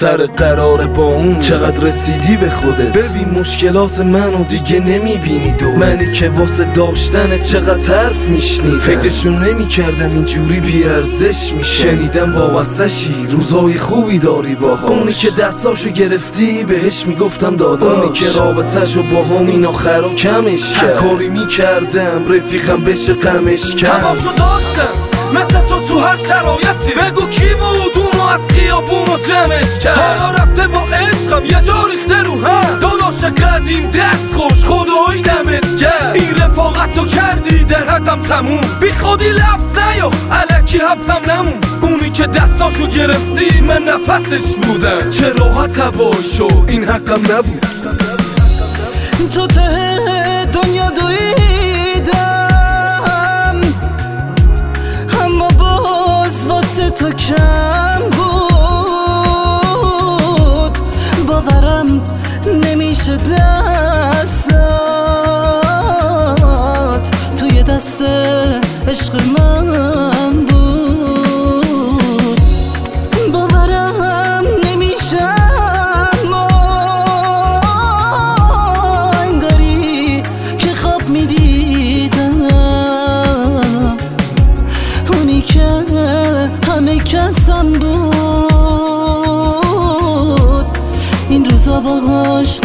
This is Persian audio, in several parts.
سر قراره با اون چقدر رسیدی به خودت؟ ببین مشکلات منو دیگه نمیبینی دو منی که واسه داشتن چقدر حرف میشنیدم فکرشون نمیکردم اینجوری بیارزش میشه شنیدم وابستشی روزای خوبی داری با اونی که دستاشو گرفتی بهش میگفتم داداش اونی که رابطهشو با همین آخرا کمش کرد کاری میکردم رفیقم بشه غمش کرد حواسو داشتم مثل تو هر شرایطی بگو کی بود اونو از خیابونو جمعش کرد حالا رفته با عشقم یه جا ریخته رو هم داداش قدیم دست خوش خدایی دمت کرد این رفاقتو کردی در حقم تموم بی خودی لفظ نیا الکی حبسم نمون اونی که دستاشو گرفتی من نفسش بودم چه راحت هوایی شد این حقم نبود تو ته دنیا دویدم اما باز واسه تو کم بود باورم نمیشه دستات توی دست عشق من بود باورم نمیشه اما انگاری که خواب میدیدم اونی که همه کسم بود این روزا باهاش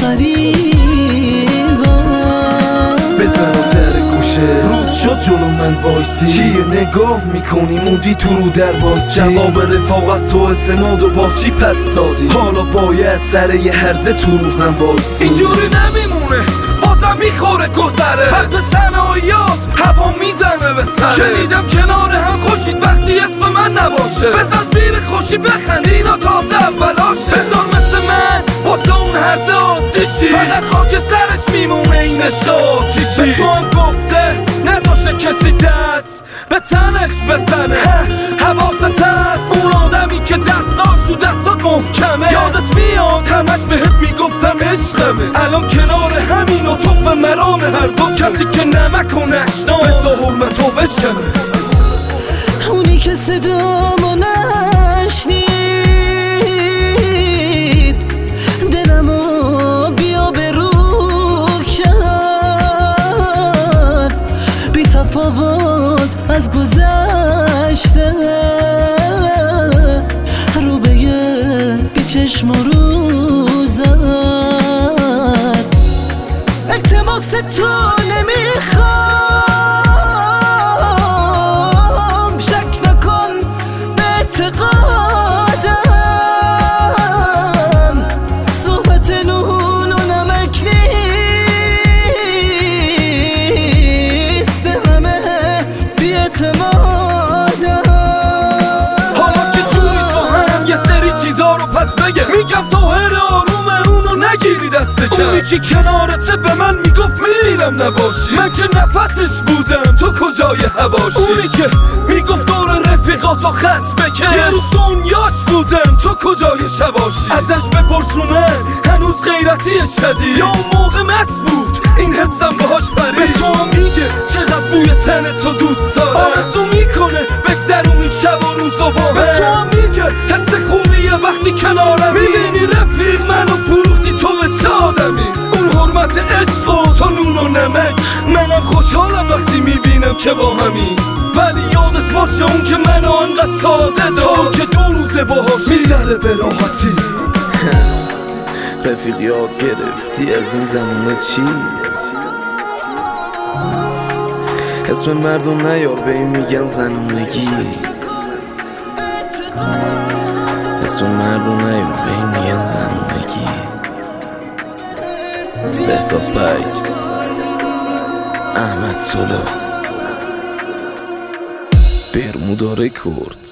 قریبم بزنم در گوشه روز شد جلو من وایسی چیه نگاه میکنی مودی تو رو در وایسی جواب رفاقت و اعتماد و با چی پس دادی حالا باید سر یه هرزه تو رو هم وایسی اینجوری نمیمونه بازم میخوره گذره وقت صنایات هوا میزنه به سره شنیدم کنار هم خوشید وقتی اسم من نباشه بزن زیر خوشی بخند اینا تازه اولاشه بزار مثل من واسه اون هرزه عادیشی فقط خاک سرش میمونه این عشق آتیشی به تو هم گفته نذاشه کسی دست به تنش بزنه حواست هست اون آدمی که دستاش تو دستات محکمه یادت میاد همش بهت میگفتم عشقمه الان کنار همین و توف مرام هر دو کسی که نمک و نشنا بزا حرمتو بشکنه اونی که صدامو نشنید دلمو بیا به رو کرد بی تفاوت از گذشته رو به یه چشم رو زد التماس تو نمیخوام شک نکن به اعتقادم صحبت نون و نمک نیست به همه بی اعتمادم حالا که توی تو هم یه سری چیزا رو پس بگه میگم ظاهر آرومه اونو نگیری دست کم اونی که کنارته به من میگفت میمیرم نباشی من که نفسش بودم تو کجای هواشی اونی که میگفت دور رفیقاتو خط بکش یه روز دنیاش بودم تو کجای شباشی ازش بپرس رو من هنوز غیرتی شدید یا اون موقع مست بود این حسم باهاش پرید به تو هم میگه چقدر بوی تن تو دوست داره آرزو میکنه بگذرونی شب و روزو با به تو هم میگه حس خوبیه وقتی کنارم میبینی رفیق منو فروختی تو به چه آدمی اون حرمت عشق و تو نون و نمک منم خوشحالم وقتی میبینم که با همین ولی یادت باشه اون که منو انقدر ساده دار که دو روزه باهاش میذاره به راحتی رفیق یاد گرفتی از این زمونه چی؟ اسم مردم نیار به این میگن زنونگی اسم مردم نیار به این میگن زنونگی بهزاد بکس احمد سولا برمودا رکورد